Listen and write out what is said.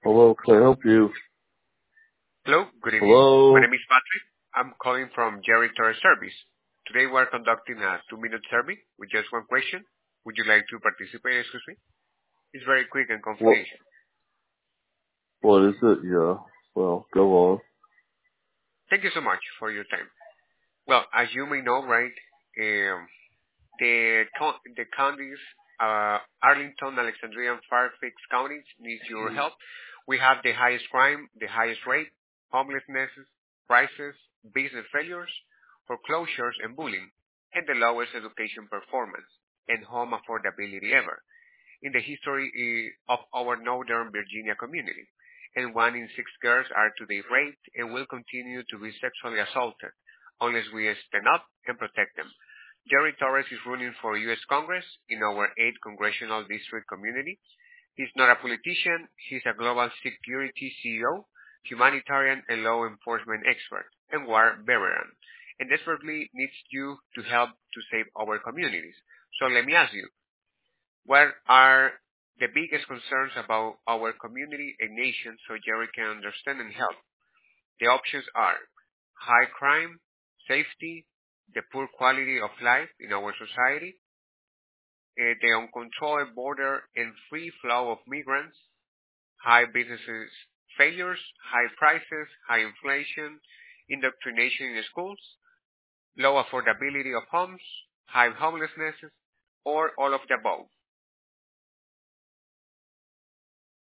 Hello, can I help you? Hello, good evening. My Hello? name is Patrick. I'm calling from Jerry Torres Service. Today we're conducting a 2-minute survey with just one question. Would you like to participate, excuse me? It's very quick and What, confidential. what is it? Yeah. Well, go on. Thank you so much for your time. Well, as you may know, right, the counties, Arlington, Alexandria, and Fairfax counties needs your help. We have the highest crime, the highest rate, homelessness, prices, business failures, foreclosures, and bullying, and the lowest education performance and home affordability ever in the history of our Northern Virginia community. And 1 in 6 girls are today raped and will continue to be sexually assaulted unless we stand up and protect them. Jerry Torres is running for U.S. Congress in our 8th congressional district community. He's not a politician. He's a global security CEO, humanitarian and law enforcement expert, and war veteran, and desperately needs you to help to save our communities. So let me ask you, what are the biggest concerns about our community and nation so Jerry can understand and help? The options are high crime, safety, the poor quality of life in our society, the uncontrolled border and free flow of migrants, high businesses failures, high prices, high inflation, indoctrination in schools, low affordability of homes, high homelessness, or all of the above.